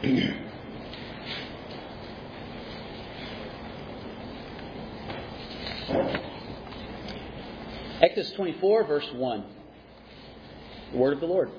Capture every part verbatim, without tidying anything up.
Exodus twenty-four, verse one. The word of the Lord.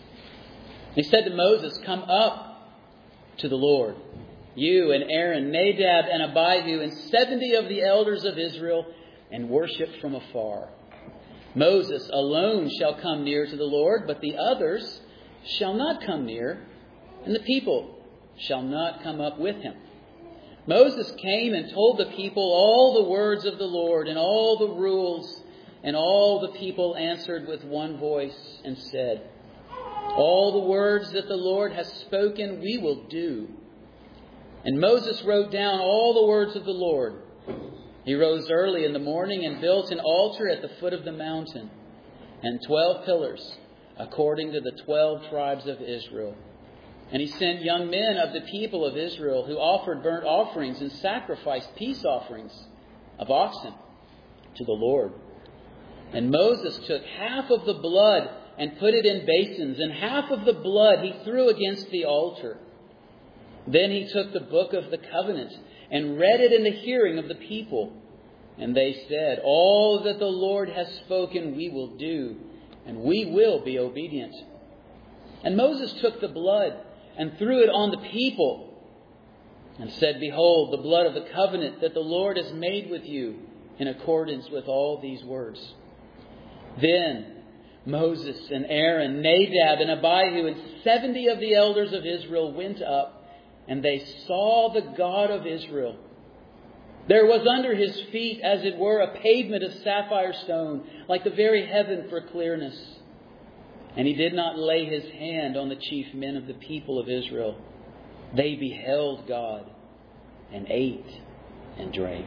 He said to Moses, "Come up to the Lord, you and Aaron, Nadab and Abihu, and seventy of the elders of Israel, and worship from afar. Moses alone shall come near to the Lord, but the others shall not come near, and the people shall not come up with him." Moses came and told the people all the words of the Lord and all the rules, and all the people answered with one voice and said, "All the words that the Lord has spoken we will do." And Moses wrote down all the words of the Lord. He rose early in the morning and built an altar at the foot of the mountain, and twelve pillars according to the twelve tribes of Israel. And he sent young men of the people of Israel who offered burnt offerings and sacrificed peace offerings of oxen to the Lord. And Moses took half of the blood and put it in basins, and half of the blood he threw against the altar. Then he took the book of the covenant and read it in the hearing of the people. And they said, "All that the Lord has spoken we will do, and we will be obedient." And Moses took the blood and threw it on the people and said, "Behold, the blood of the covenant that the Lord has made with you in accordance with all these words." Then Moses and Aaron, Nadab and Abihu, and seventy of the elders of Israel went up, and they saw the God of Israel. There was under his feet, as it were, a pavement of sapphire stone, like the very heaven for clearness. And he did not lay his hand on the chief men of the people of Israel. They beheld God and ate and drank.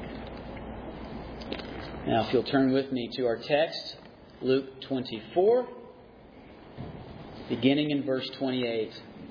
Now, if you'll turn with me to our text, Luke twenty-four, beginning in verse twenty-eight.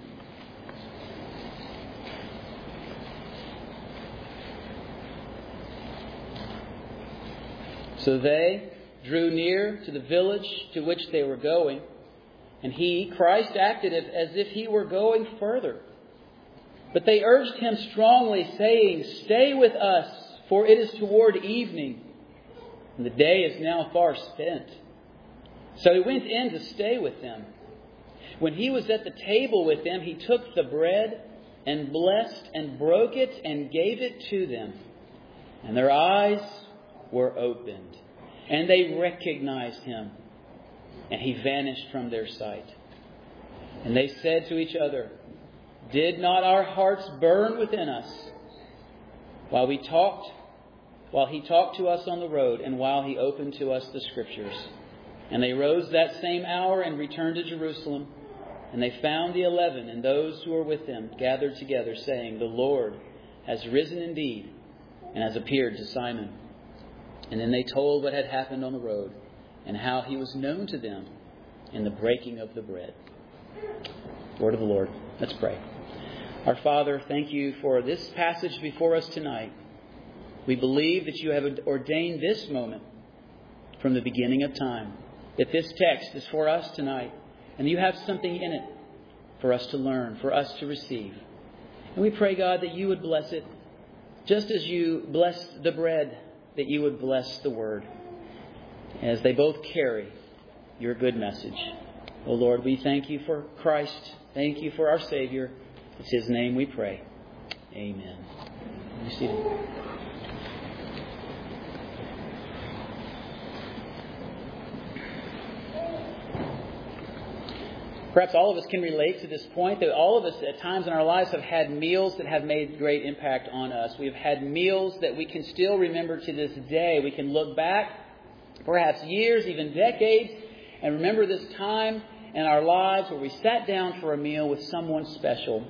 So they drew near to the village to which they were going, and he, Christ, acted as if he were going further. But they urged him strongly, saying, "Stay with us, for it is toward evening, and the day is now far spent." So he went in to stay with them. When he was at the table with them, he took the bread and blessed and broke it and gave it to them. And their eyes were opened, and they recognized him, and he vanished from their sight. And they said to each other, "Did not our hearts burn within us while we talked, while he talked to us on the road, and while he opened to us the Scriptures?" And they rose that same hour and returned to Jerusalem. And they found the eleven and those who were with them gathered together, saying, "The Lord has risen indeed and has appeared to Simon." And then they told what had happened on the road and how he was known to them in the breaking of the bread. Word of the Lord. Let's pray. Our Father, thank you for this passage before us tonight. We believe that you have ordained this moment from the beginning of time, that this text is for us tonight, and you have something in it for us to learn, for us to receive. And we pray, God, that you would bless it, just as you blessed the bread, that you would bless the word, as they both carry your good message. Oh Lord, we thank you for Christ. Thank you for our Savior. It's his name we pray. Amen. Be seated. Perhaps all of us can relate to this point, that all of us at times in our lives have had meals that have made great impact on us. We've had meals that we can still remember to this day. We can look back, perhaps years, even decades, and remember this time in our lives where we sat down for a meal with someone special.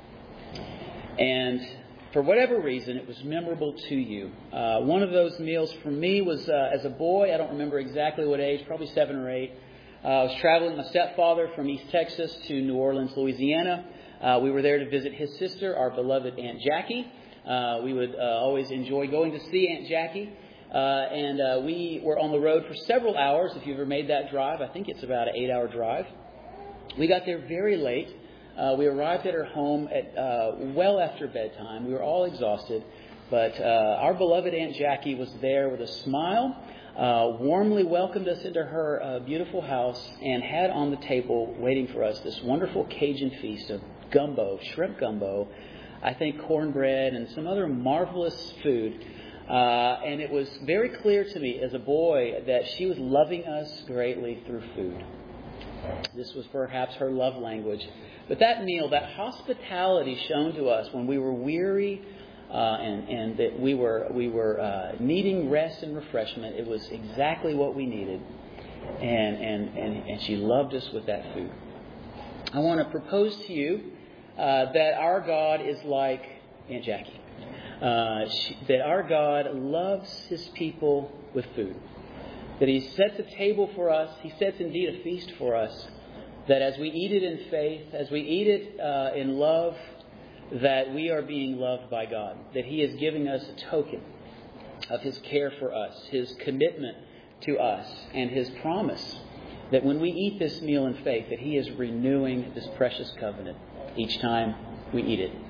And for whatever reason, it was memorable to you. Uh, one of those meals for me was uh, as a boy. I don't remember exactly what age, probably seven or eight. Uh, I was traveling with my stepfather from East Texas to New Orleans, Louisiana. Uh, we were there to visit his sister, our beloved Aunt Jackie. Uh, we would uh, always enjoy going to see Aunt Jackie. Uh, and uh, we were on the road for several hours. If you've ever made that drive, I think it's about an eight-hour drive. We got there very late. Uh, we arrived at her home at uh, well after bedtime. We were all exhausted, but uh, our beloved Aunt Jackie was there with a smile, uh, warmly welcomed us into her uh, beautiful house, and had on the table waiting for us this wonderful Cajun feast of gumbo, shrimp gumbo, I think cornbread, and some other marvelous food. Uh, and it was very clear to me as a boy that she was loving us greatly through food. This was perhaps her love language. But that meal, that hospitality shown to us when we were weary uh, and, and that we were we were uh, needing rest and refreshment, it was exactly what we needed. And, and, and, and she loved us with that food. I want to propose to you uh, that our God is like Aunt Jackie. Uh, she, that our God loves His people with food. That He sets a table for us. He sets indeed a feast for us. That as we eat it in faith, as we eat it uh, in love, that we are being loved by God. That He is giving us a token of His care for us, His commitment to us, and His promise that when we eat this meal in faith, that He is renewing this precious covenant each time we eat it.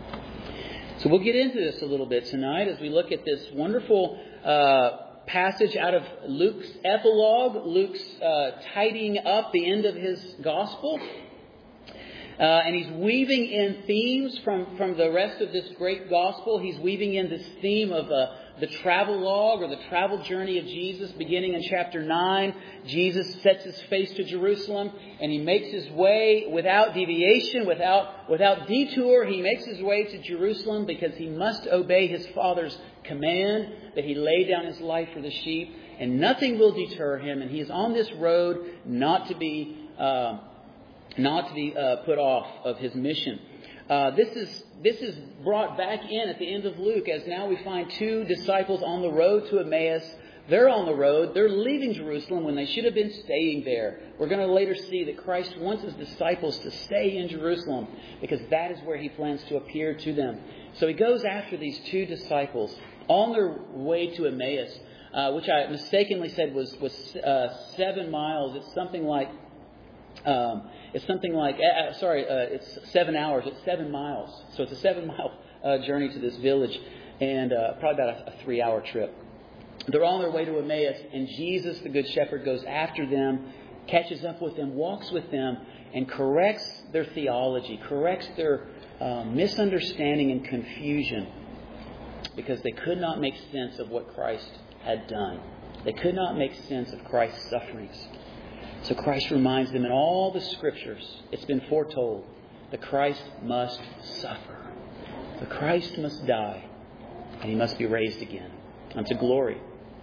So we'll get into this a little bit tonight as we look at this wonderful uh, passage out of Luke's epilogue, Luke's uh, tidying up the end of his gospel. Uh, and he's weaving in themes from, from the rest of this great gospel. He's weaving in this theme of uh, the travel log or the travel journey of Jesus. Beginning in chapter nine, Jesus sets his face to Jerusalem and he makes his way without deviation, without, without detour. He makes his way to Jerusalem because he must obey his Father's command that he lay down his life for the sheep. And nothing will deter him. And he is on this road not to be... Uh, not to be uh, put off of his mission. Uh, this is this is brought back in at the end of Luke as now we find two disciples on the road to Emmaus. They're on the road. They're leaving Jerusalem when they should have been staying there. We're going to later see that Christ wants his disciples to stay in Jerusalem because that is where he plans to appear to them. So he goes after these two disciples on their way to Emmaus, uh, which I mistakenly said was, was uh, seven miles. It's something like... Um, it's something like, uh, sorry, uh, it's seven hours. It's seven miles. So it's a seven-mile uh, journey to this village and uh, probably about a, a three-hour trip. They're on their way to Emmaus, and Jesus, the Good Shepherd, goes after them, catches up with them, walks with them, and corrects their theology, corrects their uh, misunderstanding and confusion because they could not make sense of what Christ had done. They could not make sense of Christ's sufferings. So Christ reminds them in all the Scriptures, it's been foretold, that Christ must suffer. The Christ must die, and he must be raised again unto glory.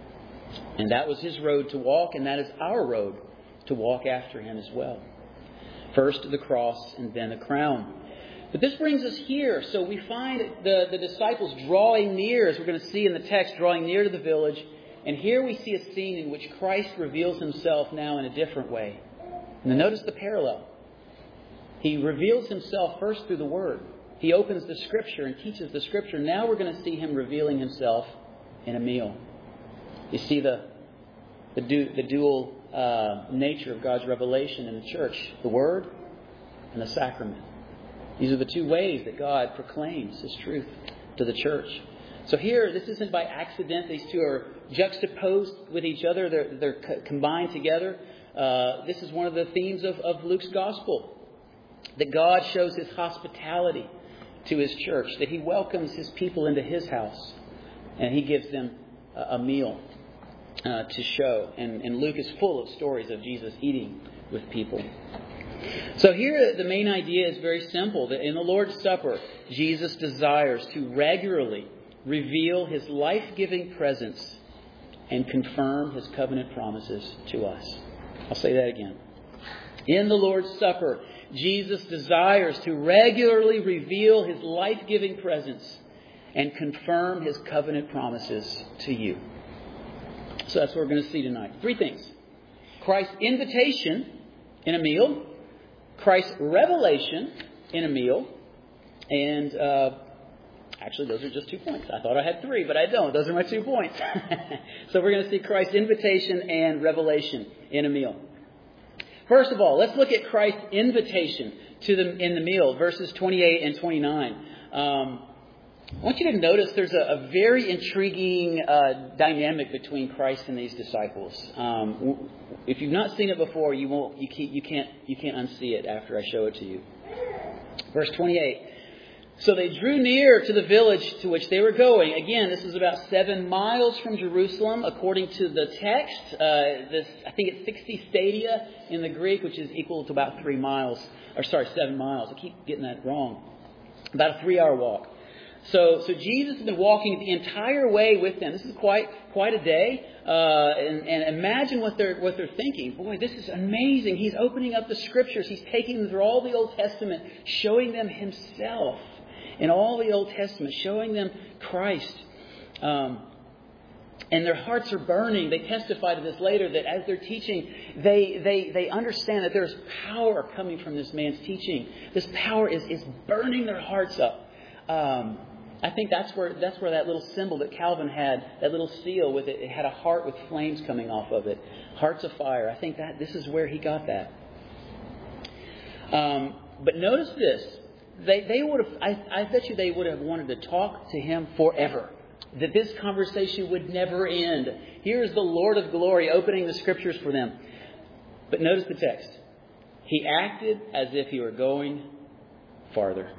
And that was his road to walk, and that is our road to walk after him as well. First the cross, and then the crown. But this brings us here. So we find the, the disciples drawing near, as we're going to see in the text, drawing near to the village. And here we see a scene in which Christ reveals himself now in a different way. And notice the parallel. He reveals himself first through the Word. He opens the Scripture and teaches the Scripture. Now we're going to see him revealing himself in a meal. You see the the, du- the dual uh, nature of God's revelation in the church. The Word and the sacrament. These are the two ways that God proclaims his truth to the church. So here, this isn't by accident. These two are juxtaposed with each other. They're, they're co- combined together. Uh, this is one of the themes of, of Luke's gospel. That God shows his hospitality to his church. That he welcomes his people into his house. And he gives them a, a meal uh, to show. And, and Luke is full of stories of Jesus eating with people. So here the main idea is very simple. That in the Lord's Supper, Jesus desires to regularly reveal his life-giving presence and confirm his covenant promises to us. I'll say that again. In the Lord's Supper, Jesus desires to regularly reveal his life-giving presence and confirm his covenant promises to you. So that's what we're going to see tonight. Three things. Christ's invitation in a meal, Christ's revelation in a meal, and uh, actually those are just two points. I thought I had three, but I don't. Those are my two points. So we're going to see Christ's invitation and revelation in a meal. First of all, let's look at Christ's invitation to them in the meal, verses twenty-eight and twenty-nine. Um, I want you to notice there's a, a very intriguing uh, dynamic between Christ and these disciples. Um, if you've not seen it before, you won't, you can't, you can't, you can't unsee it after I show it to you. Verse twenty-eight. So they drew near to the village to which they were going. Again, this is about seven miles from Jerusalem, according to the text. Uh, this, I think it's sixty stadia in the Greek, which is equal to about three miles. Or sorry, seven miles. I keep getting that wrong. About a three-hour walk. So, so Jesus has been walking the entire way with them. This is quite, quite a day. Uh, and, and imagine what they're, what they're thinking. Boy, this is amazing. He's opening up the Scriptures. He's taking them through all the Old Testament, showing them Himself in all the Old Testament, showing them Christ. Um, and their hearts are burning. They testify to this later, that as they're teaching, they they they understand that there's power coming from this man's teaching. This power is, is burning their hearts up. Um, I think that's where that's where that little symbol that Calvin had, that little seal with it, it had a heart with flames coming off of it. Hearts of fire. I think that this is where he got that. Um, but notice this. They they would have I, I bet you they would have wanted to talk to him forever. That this conversation would never end. Here's the Lord of glory opening the Scriptures for them. But notice the text. He acted as if he were going farther.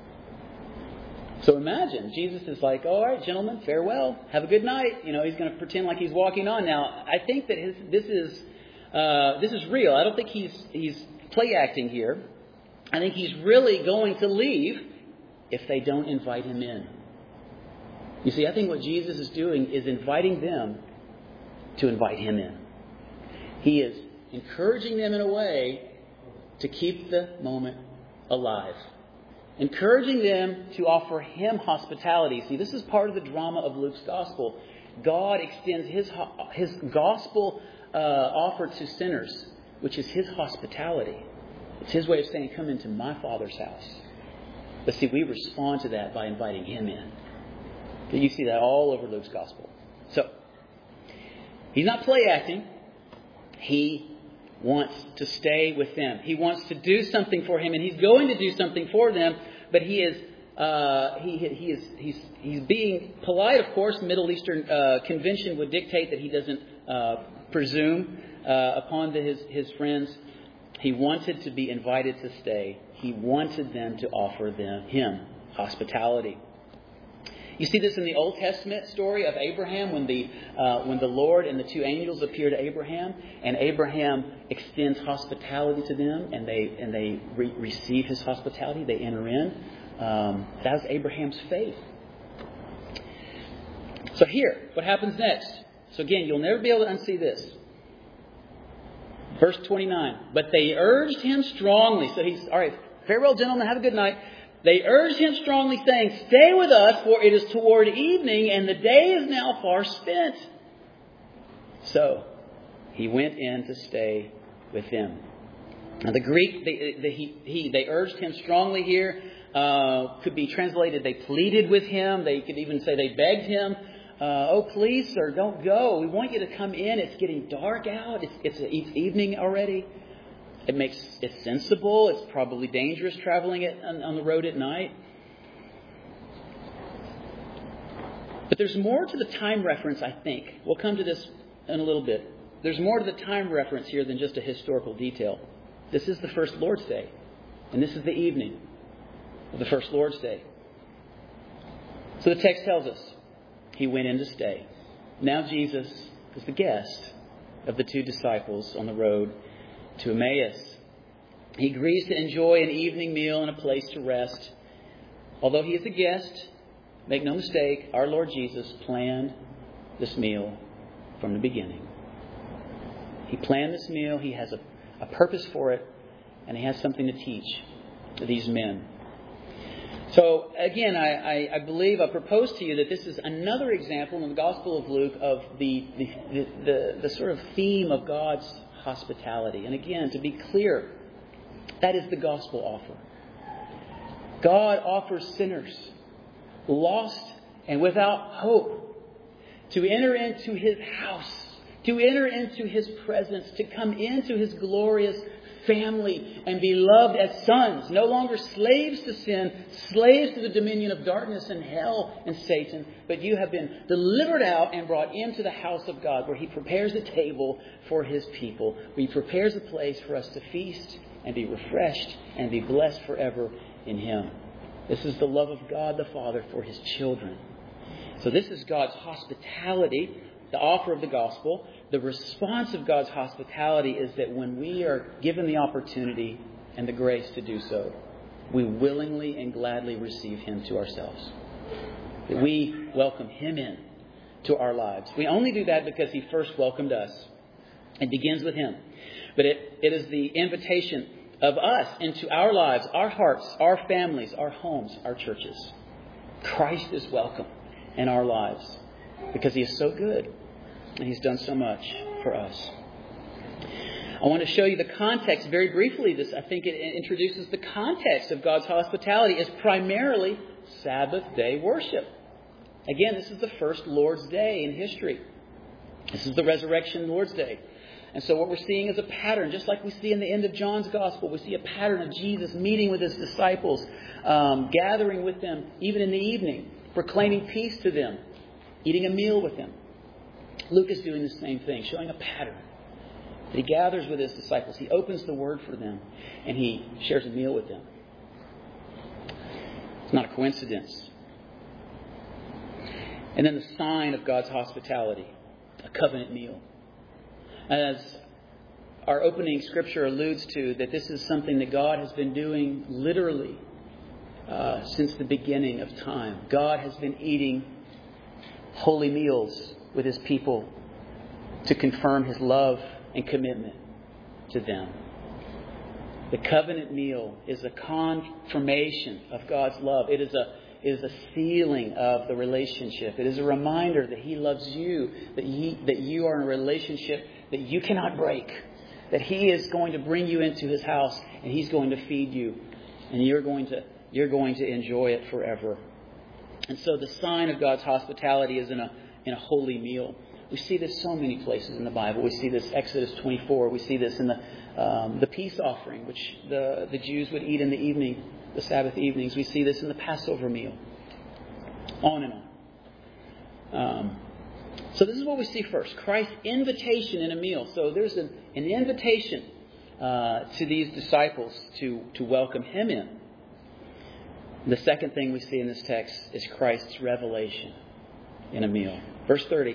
So imagine, Jesus is like, all right, gentlemen, farewell. Have a good night. You know, he's going to pretend like he's walking on. Now, I think that his, this is uh, this is real. I don't think he's he's play acting here. I think he's really going to leave if they don't invite him in. You see, I think what Jesus is doing is inviting them to invite him in. He is encouraging them in a way to keep the moment alive. Encouraging them to offer him hospitality. See, this is part of the drama of Luke's gospel. God extends his his gospel uh, offer to sinners, which is his hospitality. It's his way of saying, come into my Father's house. But see, we respond to that by inviting him in. You see that all over Luke's gospel. So, he's not play acting. He wants to stay with them. He wants to do something for him, and he's going to do something for them. But he is uh, he he is he's he's being polite, of course. Middle Eastern uh, convention would dictate that he doesn't uh, presume uh, upon the, his his friends. He wanted to be invited to stay. He wanted them to offer them him hospitality. You see this in the Old Testament story of Abraham when the uh, when the Lord and the two angels appear to Abraham, and Abraham extends hospitality to them, and they and they re- receive his hospitality. They enter in. Um, that was Abraham's faith. So here, what happens next? So again, you'll never be able to unsee this. Verse twenty-nine. But they urged him strongly. So he's all right. Farewell, gentlemen. Have a good night. They urged him strongly, saying, stay with us, for it is toward evening, and the day is now far spent. So he went in to stay with them. Now the Greek, they, they, he, he, they urged him strongly here, uh, could be translated, they pleaded with him. They could even say they begged him. Uh, oh, please, sir, don't go. We want you to come in. It's getting dark out. It's, it's, it's evening already. It makes it sensible. It's probably dangerous traveling it on, on the road at night. But there's more to the time reference, I think. We'll come to this in a little bit. There's more to the time reference here than just a historical detail. This is the first Lord's Day. And this is the evening of the first Lord's Day. So the text tells us he went in to stay. Now Jesus is the guest of the two disciples on the road to Emmaus. He agrees to enjoy an evening meal and a place to rest. Although he is a guest, make no mistake, our Lord Jesus planned this meal from the beginning. He planned this meal. He has a, a purpose for it, and he has something to teach these men. So again, I, I, I believe, I propose to you that this is another example in the Gospel of Luke of the the, the, the, the sort of theme of God's hospitality. And again, to be clear, that is the gospel offer. God offers sinners, lost and without hope, to enter into his house, to enter into his presence, to come into his glorious family and be loved as sons, no longer slaves to sin, slaves to the dominion of darkness and hell and Satan, but you have been delivered out and brought into the house of God, where He prepares a table for His people, where He prepares a place for us to feast and be refreshed and be blessed forever in Him. This is the love of God the Father for His children. So this is God's hospitality, the offer of the gospel. The response of God's hospitality is that when we are given the opportunity and the grace to do so, we willingly and gladly receive Him to ourselves. That we welcome Him in to our lives. We only do that because He first welcomed us. It begins with Him. But it, it is the invitation of us into our lives, our hearts, our families, our homes, our churches. Christ is welcome in our lives because He is so good and He's done so much for us. I want to show you the context very briefly. This, I think it introduces the context of God's hospitality as primarily Sabbath day worship. Again, this is the first Lord's Day in history. This is the resurrection Lord's Day. And so what we're seeing is a pattern, just like we see in the end of John's Gospel. We see a pattern of Jesus meeting with His disciples, um, gathering with them even in the evening, proclaiming peace to them, eating a meal with them. Luke is doing the same thing, showing a pattern. He gathers with His disciples. He opens the Word for them, and He shares a meal with them. It's not a coincidence. And then the sign of God's hospitality, a covenant meal. As our opening scripture alludes to, that this is something that God has been doing literally uh, since the beginning of time. God has been eating holy meals with His people to confirm His love and commitment to them. The covenant meal is a confirmation of God's love. It is a It is a sealing of the relationship. It is a reminder that He loves you, that He that you are in a relationship that you cannot break, that He is going to bring you into His house and He's going to feed you, and you're going to you're going to enjoy it forever. And so the sign of God's hospitality is in a in a holy meal. We see this so many places in the Bible. We see this Exodus twenty-four. We see this in the um, the peace offering, which the the Jews would eat in the evening, the Sabbath evenings. We see this in the Passover meal. On and on. Um, so this is what we see first. Christ's invitation in a meal. So there's an, an invitation uh, to these disciples to, to welcome Him in. The second thing we see in this text is Christ's revelation in a meal. Verse thirty.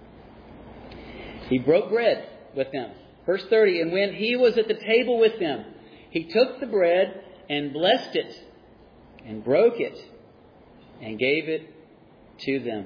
He broke bread with them. Verse thirty. And when He was at the table with them, He took the bread and blessed it, and broke it, and gave it to them.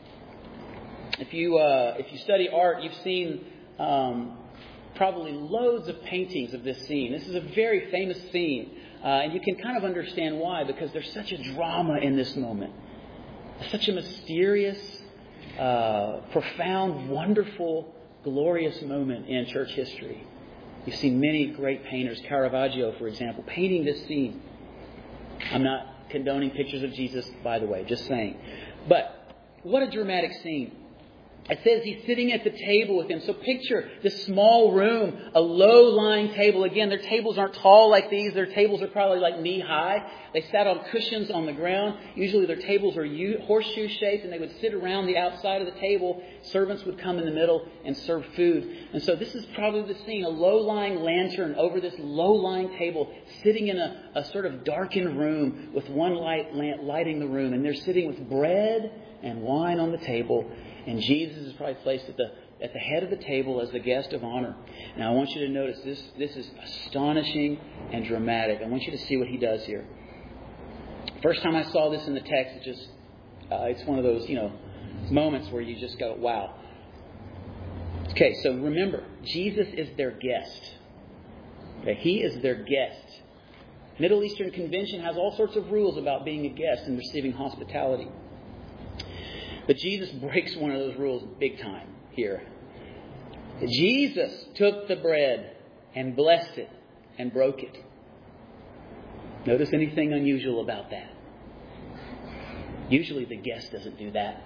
If you uh, if you study art, you've seen um, probably loads of paintings of this scene. This is a very famous scene, uh, and you can kind of understand why, because there's such a drama in this moment. It's such a mysterious, uh, profound, wonderful, glorious moment in church history. You've seen many great painters, Caravaggio, for example, painting this scene. I'm not condoning pictures of Jesus, by the way, just saying. But what a dramatic scene. It says He's sitting at the table with them. So picture this small room, a low-lying table. Again, their tables aren't tall like these. Their tables are probably like knee-high. They sat on cushions on the ground. Usually their tables are horseshoe-shaped, and they would sit around the outside of the table. Servants would come in the middle and serve food. And so this is probably the scene, a low-lying lantern over this low-lying table, sitting in a, a sort of darkened room with one light lighting the room. And they're sitting with bread and wine on the table. And Jesus is probably placed at the at the head of the table as the guest of honor. Now I want you to notice this this is astonishing and dramatic. I want you to see what He does here. First time I saw this in the text, it just uh, it's one of those, you know, moments where you just go, wow. Okay, so remember, Jesus is their guest. Okay, He is their guest. Middle Eastern convention has all sorts of rules about being a guest and receiving hospitality. But Jesus breaks one of those rules big time here. Jesus took the bread and blessed it and broke it. Notice anything unusual about that? Usually the guest doesn't do that.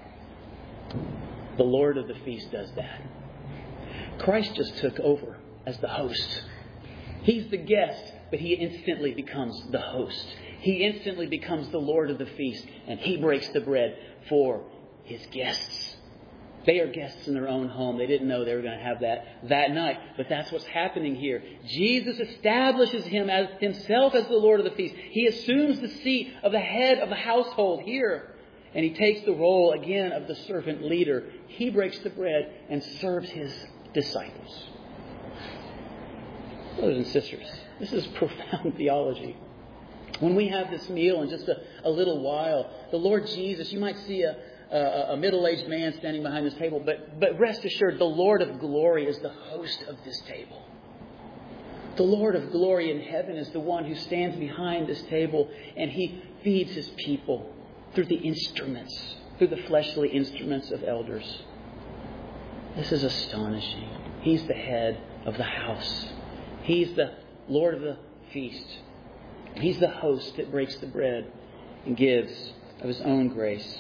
The Lord of the feast does that. Christ just took over as the host. He's the guest, but he instantly becomes the host. He instantly becomes the Lord of the feast, and he breaks the bread for his guests. They are guests in their own home. They didn't know they were going to have that that night. But that's what's happening here. Jesus establishes him as himself as the Lord of the feast. He assumes the seat of the head of the household here. And he takes the role again of the servant leader. He breaks the bread and serves his disciples. Brothers and sisters, this is profound theology. When we have this meal in just a, a little while, the Lord Jesus, you might see a, a, a middle-aged man standing behind this table, but, but rest assured, the Lord of glory is the host of this table. The Lord of glory in heaven is the one who stands behind this table, and he feeds his people through the instruments, through the fleshly instruments of elders. This is astonishing. He's the head of the house. He's the Lord of the feast. He's the host that breaks the bread and gives of his own grace.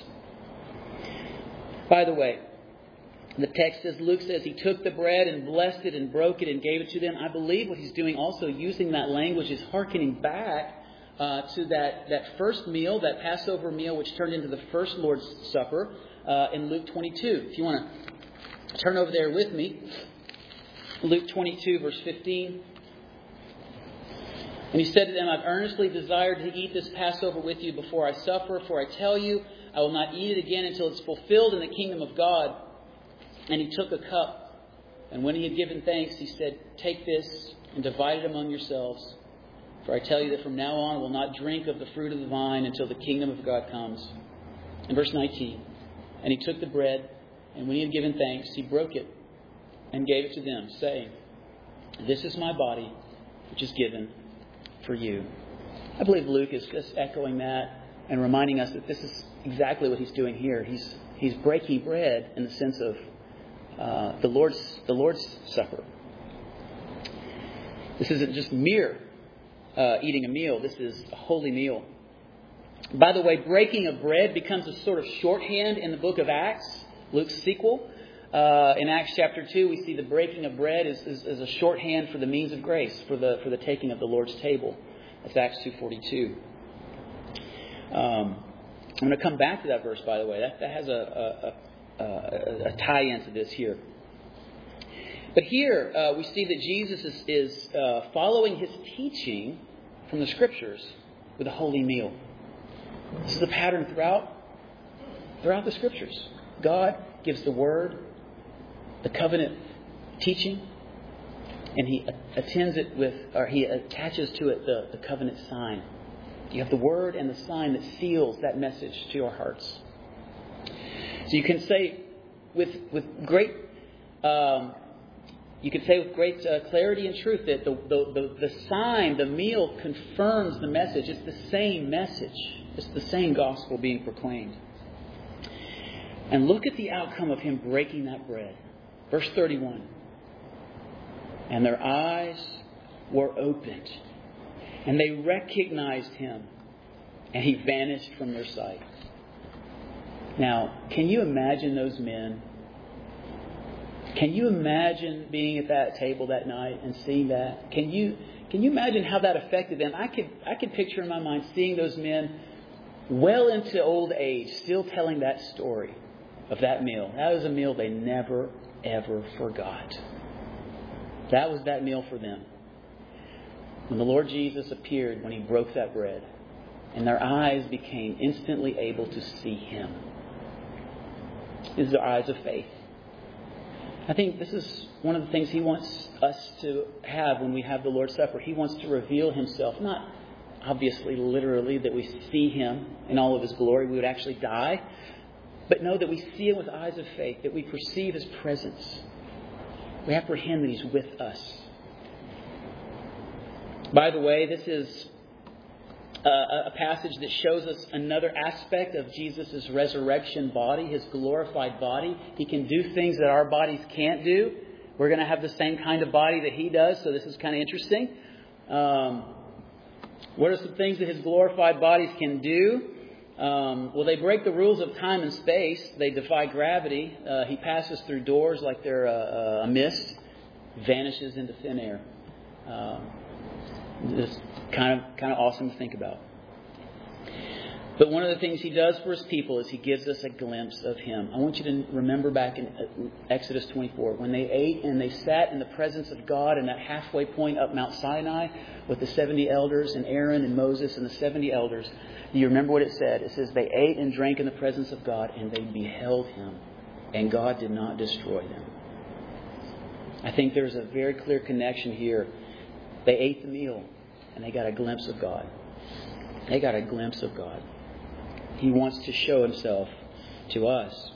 By the way, the text says, Luke says he took the bread and blessed it and broke it and gave it to them. I believe what he's doing also using that language is hearkening back uh, to that, that first meal, that Passover meal, which turned into the first Lord's Supper uh, in Luke twenty-two. If you want to turn over there with me, Luke twenty-two, verse fifteen. And he said to them, I've earnestly desired to eat this Passover with you before I suffer, for I tell you, I will not eat it again until it's fulfilled in the kingdom of God. And he took a cup, and when he had given thanks, he said, take this and divide it among yourselves. For I tell you that from now on I will not drink of the fruit of the vine until the kingdom of God comes. And verse nineteen, and he took the bread, and when he had given thanks, he broke it and gave it to them, saying, this is my body, which is given for you. I believe Luke is just echoing that and reminding us that this is exactly what he's doing here. He's he's breaking bread in the sense of uh, the Lord's the Lord's Supper. This isn't just mere uh, eating a meal. This is a holy meal. By the way, breaking of bread becomes a sort of shorthand in the book of Acts, Luke's sequel. Uh, in Acts chapter two, we see the breaking of bread is, is, is a shorthand for the means of grace, for the for the taking of the Lord's table. That's Acts two forty-two. Um, I'm going to come back to that verse, by the way. That, that has a, a, a, a tie-in to this here. But here uh, we see that Jesus is, is uh, following his teaching from the Scriptures with a holy meal. This is a pattern throughout throughout the Scriptures. God gives the Word, the covenant teaching, and he attends it with, or he attaches to it the, the covenant sign. You have the Word and the sign that seals that message to your hearts. So you can say with with great, um, you can say with great uh, clarity and truth that the, the the the sign, the meal, confirms the message. It's the same message. It's the same gospel being proclaimed. And look at the outcome of him breaking that bread. Verse thirty-one. And their eyes were opened, and they recognized him, and he vanished from their sight. Now, can you imagine those men? Can you imagine being at that table that night and seeing that? Can you can you imagine how that affected them? I could I could picture in my mind seeing those men well into old age still telling that story of that meal. That was a meal they never, ever forgot. That was that meal for them. When the Lord Jesus appeared, when he broke that bread, and their eyes became instantly able to see him. These are eyes of faith. I think this is one of the things he wants us to have when we have the Lord's Supper. He wants to reveal himself, not obviously literally that we see him in all of his glory. We would actually die. But know that we see him with eyes of faith, that we perceive his presence. We apprehend that he's with us. By the way, this is a, a passage that shows us another aspect of Jesus' resurrection body, his glorified body. He can do things that our bodies can't do. We're going to have the same kind of body that he does, so this is kind of interesting. Um, what are some things that his glorified bodies can do? Um, well, they break the rules of time and space. They defy gravity. Uh, he passes through doors like they're a, a mist, vanishes into thin air. Um, It's kind of, kind of awesome to think about. But one of the things He does for His people is He gives us a glimpse of Him. I want you to remember back in Exodus twenty-four, when they ate and they sat in the presence of God in that halfway point up Mount Sinai with the seventy elders and Aaron and Moses and the seventy elders. Do you remember what it said? It says they ate and drank in the presence of God and they beheld Him, and God did not destroy them. I think there's a very clear connection here. They ate the meal and they got a glimpse of God. They got a glimpse of God. He wants to show Himself to us.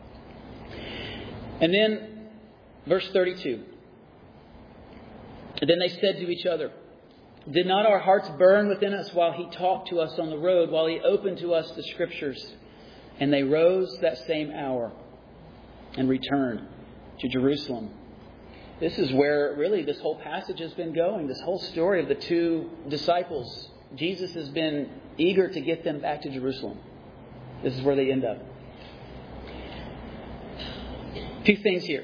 And then, verse thirty-two. And then they said to each other, "Did not our hearts burn within us while He talked to us on the road, while He opened to us the Scriptures?" And they rose that same hour and returned to Jerusalem. This is where really this whole passage has been going. This whole story of the two disciples. Jesus has been eager to get them back to Jerusalem. This is where they end up. Two things here.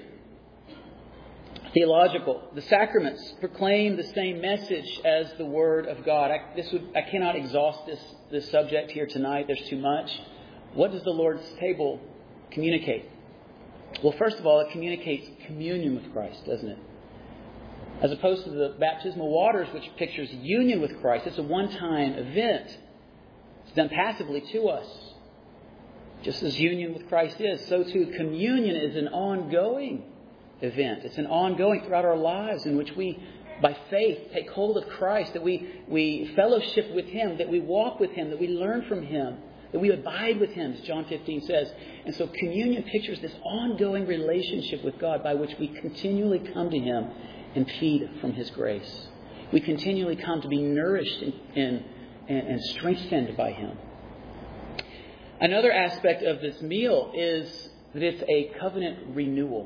Theological. The sacraments proclaim the same message as the Word of God. I, this would, I cannot exhaust this, this subject here tonight. There's too much. What does the Lord's table communicate? Well, first of all, it communicates communion with Christ, doesn't it? As opposed to the baptismal waters, which pictures union with Christ. It's a one-time event. It's done passively to us. Just as union with Christ is, so too communion is an ongoing event. It's an ongoing throughout our lives in which we, by faith, take hold of Christ, that we, we fellowship with Him, that we walk with Him, that we learn from Him, that we abide with Him, as John fifteen says. And so communion pictures this ongoing relationship with God by which we continually come to Him and feed from His grace. We continually come to be nourished and, and, and strengthened by Him. Another aspect of this meal is that it's a covenant renewal.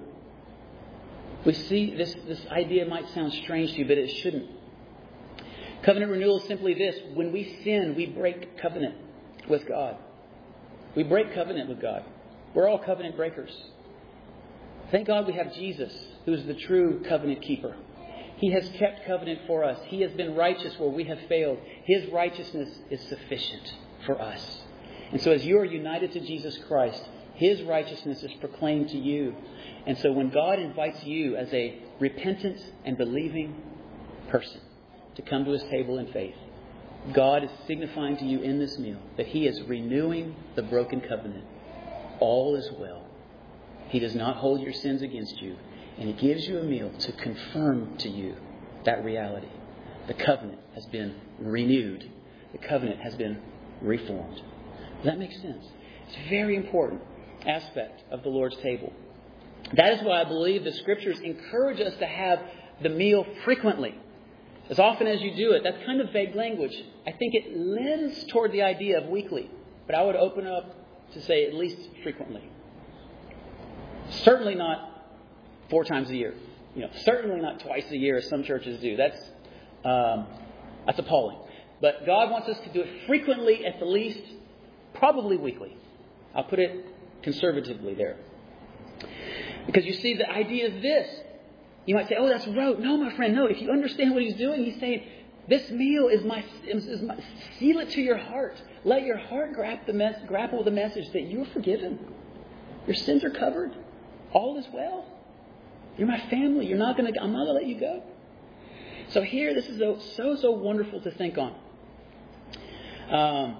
We see this, this idea might sound strange to you, but it shouldn't. Covenant renewal is simply this. When we sin, we break covenant with God. We break covenant with God. We're all covenant breakers. Thank God we have Jesus, who is the true covenant keeper. He has kept covenant for us. He has been righteous where we have failed. His righteousness is sufficient for us. And so as you are united to Jesus Christ, His righteousness is proclaimed to you. And so when God invites you as a repentant and believing person to come to His table in faith, God is signifying to you in this meal that He is renewing the broken covenant. All is well. He does not hold your sins against you. And He gives you a meal to confirm to you that reality. The covenant has been renewed. The covenant has been reformed. Does that make sense? It's a very important aspect of the Lord's table. That is why I believe the Scriptures encourage us to have the meal frequently. As often as you do it. That's kind of vague language. I think it lends toward the idea of weekly. But I would open up to say at least frequently. Certainly not four times a year. You know, certainly not twice a year as some churches do. That's um, that's appalling. But God wants us to do it frequently at the least, probably weekly. I'll put it conservatively there. Because you see, the idea is this. You might say, oh, that's rote. No, my friend, no. If you understand what He's doing, He's saying, this meal is my, is my seal it to your heart. Let your heart grab the mes- grapple with the message that you're forgiven. Your sins are covered. All is well. You're my family. You're not going to, I'm not going to let you go. So here, this is so, so, so wonderful to think on. Um,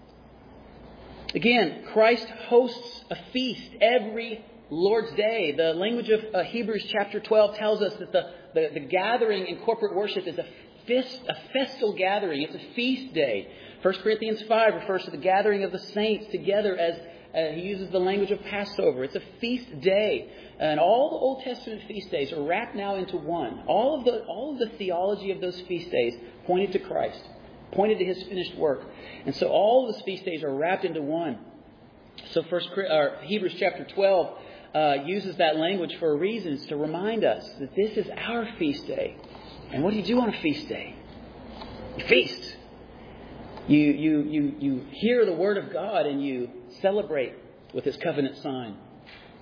again, Christ hosts a feast every Lord's Day. The language of uh, Hebrews chapter twelve tells us that the, the, the gathering in corporate worship is a, fest, a festal gathering. It's a feast day. First Corinthians five refers to the gathering of the saints together as uh, he uses the language of Passover. It's a feast day. And all the Old Testament feast days are wrapped now into one. All of the all of the theology of those feast days pointed to Christ, pointed to His finished work. And so all of those feast days are wrapped into one. So First or Hebrews chapter twelve uh, uses that language for a reason. It's to remind us that this is our feast day. And what do you do on a feast day? You feast. You you you you hear the word of God and you celebrate with His covenant sign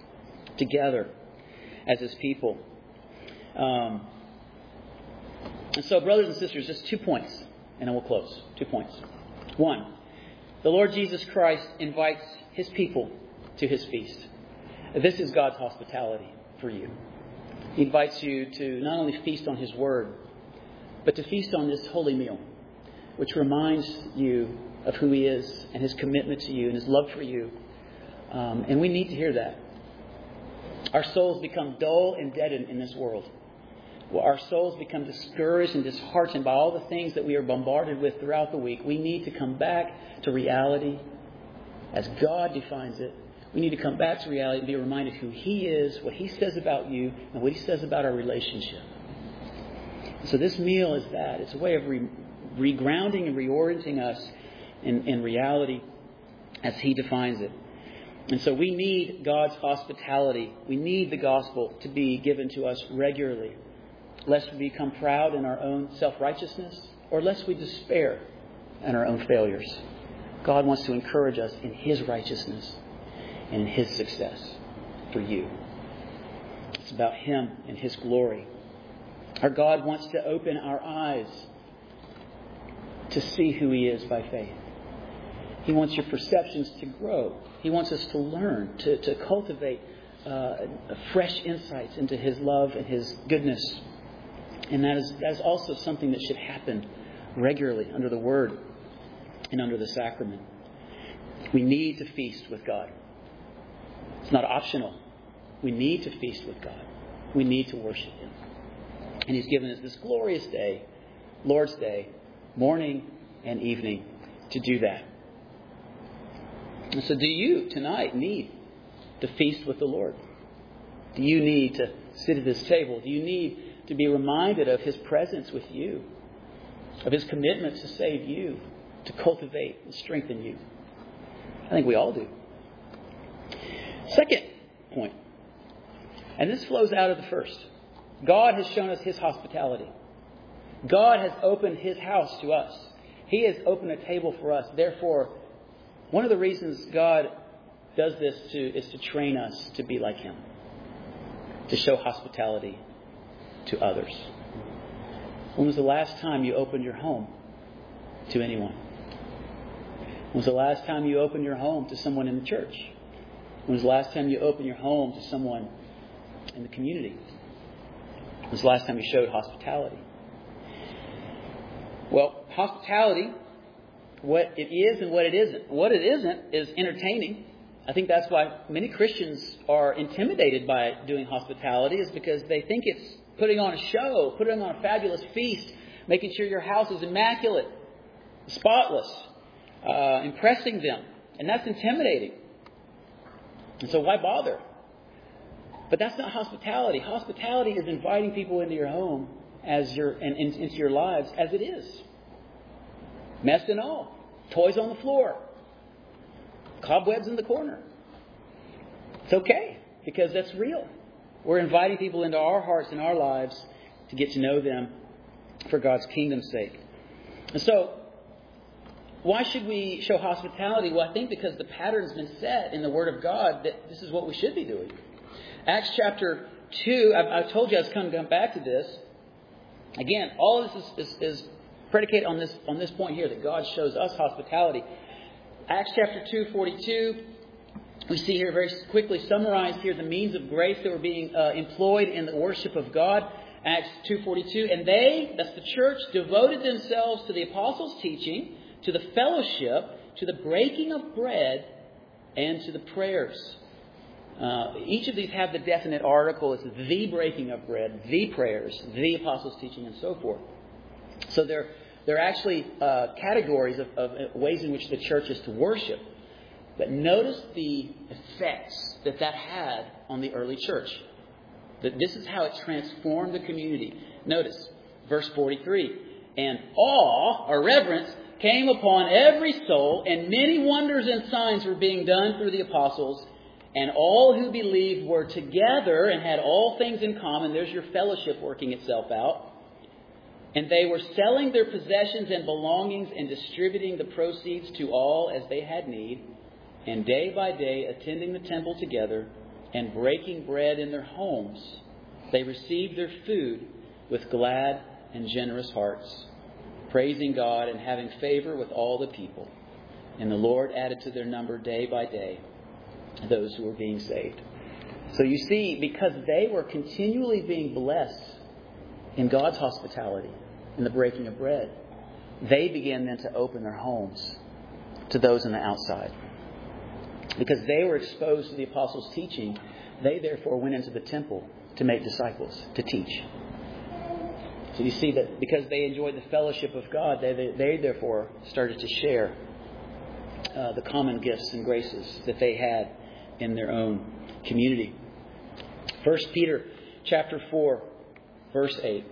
together as His people. Um, And so, brothers and sisters, just two points, and then we'll close. Two points. One, the Lord Jesus Christ invites His people to His feast. This is God's hospitality for you. He invites you to not only feast on His Word, but to feast on this holy meal, which reminds you of who He is and His commitment to you and His love for you. Um, and we need to hear that. Our souls become dull and deadened in this world. Well, our souls become discouraged and disheartened by all the things that we are bombarded with throughout the week. We need to come back to reality as God defines it. We need to come back to reality and be reminded who He is, what He says about you, and what He says about our relationship. So this meal is that. It's a way of re- regrounding and reorienting us in, in reality as He defines it. And so we need God's hospitality. We need the gospel to be given to us regularly, lest we become proud in our own self-righteousness, or lest we despair in our own failures. God wants to encourage us in His righteousness and in His success for you. It's about Him and His glory. Our God wants to open our eyes to see who He is by faith. He wants your perceptions to grow. He wants us to learn, to, to cultivate uh, fresh insights into His love and His goodness. And that is, that is also something that should happen regularly under the Word and under the sacrament. We need to feast with God. It's not optional. We need to feast with God. We need to worship Him. And He's given us this glorious day, Lord's Day, morning and evening, to do that. And so do you tonight need to feast with the Lord? Do you need to sit at His table? Do you need to be reminded of His presence with you, of His commitment to save you, to cultivate and strengthen you? I think we all do. Second point, and this flows out of the first. God has shown us His hospitality. God has opened His house to us. He has opened a table for us. Therefore, one of the reasons God does this to, is to train us to be like Him, to show hospitality to others. When was the last time you opened your home to anyone? When was the last time you opened your home to someone in the church? When was the last time you opened your home to someone in the community? When was the last time you showed hospitality? Well, hospitality, what it is and what it isn't. What it isn't is entertaining. I think that's why many Christians are intimidated by doing hospitality, is because they think it's putting on a show, putting on a fabulous feast, making sure your house is immaculate, spotless, uh, impressing them. And that's intimidating. And so why bother? But that's not hospitality. Hospitality is inviting people into your home as your and, and into your lives as it is. Mess and all. Toys on the floor. Cobwebs in the corner. It's okay, because that's real. We're inviting people into our hearts and our lives to get to know them for God's kingdom's sake. And so, why should we show hospitality? Well, I think because the pattern's been set in the Word of God that this is what we should be doing. Acts chapter two, I've, I've told you I was going to come back to this. Again, all of this is, is, is predicated on this on this point here, that God shows us hospitality. Acts chapter two, forty-two, we see here very quickly summarized here the means of grace that were being uh, employed in the worship of God. Acts two forty-two, and they, that's the church, devoted themselves to the apostles' teaching, to the fellowship, to the breaking of bread, and to the prayers. Uh, each of these have the definite article. It's the breaking of bread, the prayers, the apostles' teaching, and so forth. So they're, they're actually uh, categories of, of ways in which the church is to worship. But notice the effects that that had on the early church. That this is how it transformed the community. Notice, verse forty-three. And awe, or reverence, came upon every soul, and many wonders and signs were being done through the apostles. And all who believed were together and had all things in common. There's your fellowship working itself out. And they were selling their possessions and belongings and distributing the proceeds to all as they had need. And day by day, attending the temple together and breaking bread in their homes, they received their food with glad and generous hearts, praising God and having favor with all the people. And the Lord added to their number day by day those who were being saved. So you see, because they were continually being blessed in God's hospitality, in the breaking of bread, they began then to open their homes to those on the outside. Because they were exposed to the apostles' teaching, they therefore went into the temple to make disciples, to teach. So you see that because they enjoyed the fellowship of God, they, they, they therefore started to share uh, the common gifts and graces that they had in their own community. First Peter chapter four, verse eight.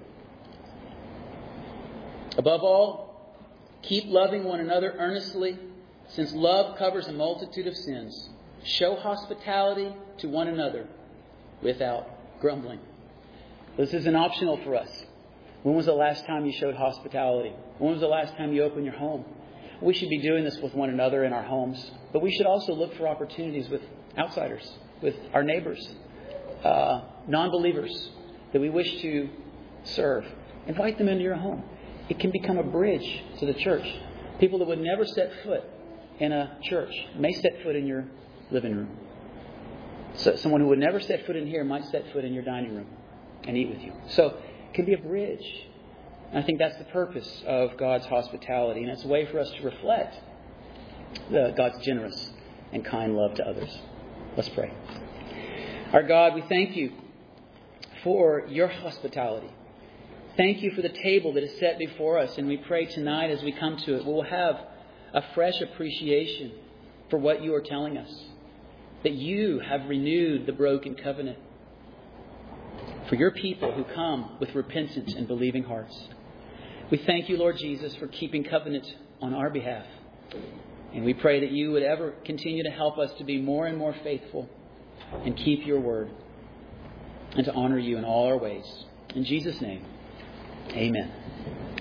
Above all, keep loving one another earnestly, since love covers a multitude of sins. Show hospitality to one another without grumbling. This isn't optional for us. When was the last time you showed hospitality? When was the last time you opened your home? We should be doing this with one another in our homes. But we should also look for opportunities with outsiders, with our neighbors, uh, non-believers that we wish to serve. Invite them into your home. It can become a bridge to the church. People that would never set foot in a church may set foot in your living room. So someone who would never set foot in here might set foot in your dining room and eat with you. So it can be a bridge. And I think that's the purpose of God's hospitality. And it's a way for us to reflect the, God's generous and kind love to others. Let's pray. Our God, we thank you for your hospitality. Thank you for the table that is set before us. And we pray tonight as we come to it, we'll have a fresh appreciation for what you are telling us. That you have renewed the broken covenant for your people who come with repentant and believing hearts. We thank you, Lord Jesus, for keeping covenant on our behalf. And we pray that you would ever continue to help us to be more and more faithful and keep your word and to honor you in all our ways. In Jesus' name, amen.